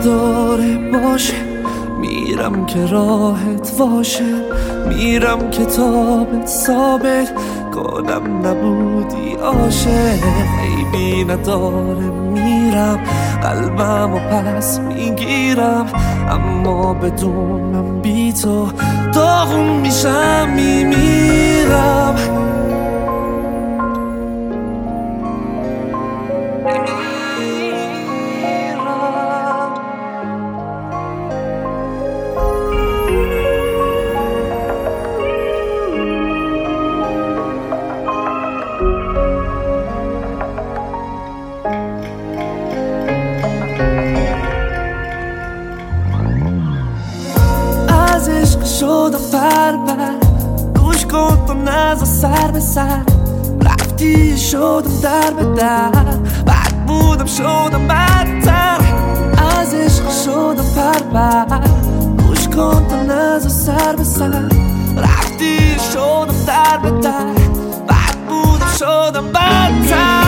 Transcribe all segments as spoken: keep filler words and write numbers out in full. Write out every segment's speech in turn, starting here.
نداره باشه، میرم که راحت باشه، میرم کتابت ثابت کنم نبودی عاشق. عیبی نداره میرم قلبم و پس میگیرم، اما بدونم بی تو داغون میشم میمیرم. از عشق شدم پر پر، گوش کن تو نزا سر به سر، رفتی شدم در به در، بد بودم شدم بدتر. از عشق شدم پر پر، گوش کن تو نزا سر به سر، رفتی شدم در به در، بد بودم شدم بدتر.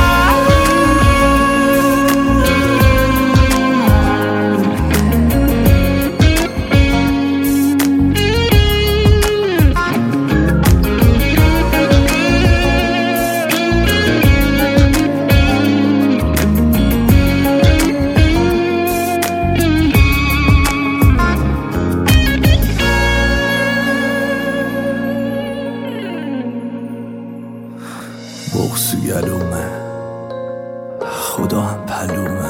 بغض و گلومه، خدا هم پلومه،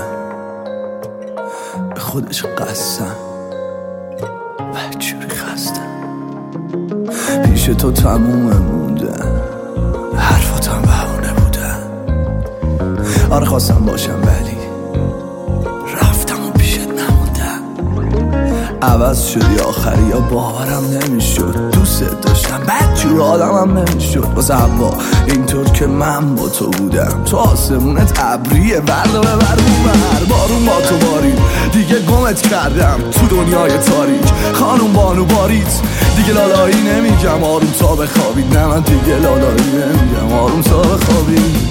به خودش قسم بدجوری خستم. پیش تو تمومه موندن، حرفاتم بهونه بودن. آره خواستم باشم ولی رفتم و پیشت نموندم. عوض شدی آخری یا باورم نمیشد، دوست داشتم بدجور آدمم نمیشد. واسه هوا اینطور که من با تو بودم، تو آسمونت ابریه بردو ببر بومر. بارون با تو بارید دیگه گمت کردم تو دنیای تاریک. خانوم بانو باریت دیگه لالایی نمیگم آروم تا بخوابید. نه من دیگه لالایی نمیگم آروم تا بخوابید.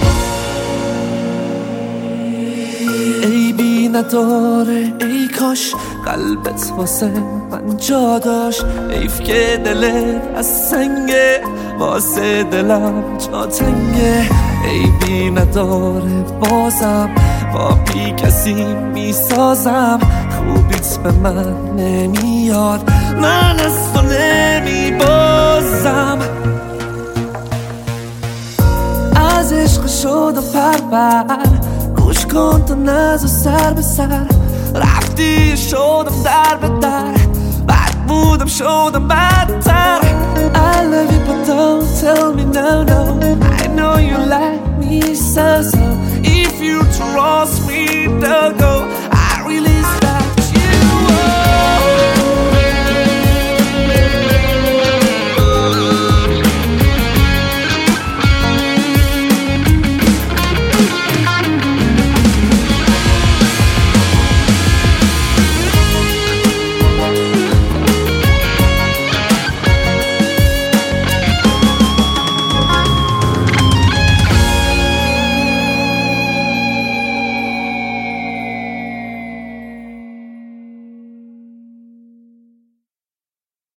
عیبی نداره ای کاش قلبت واسه من جا داشت، حیف که دلت از سنگه واسه دلم جا تنگه. عیبی نداره بازم با بی کسی میسازم، خوبیت به من نمیاد من از تو نمیبازم. از عشق شدم پر پر، گوش کن تو نزا سر به سر، رفتی شدم در به در، بد بودم شدم بدتر. I love you but don't tell me no no, I know you like me so so. If you trust me don't go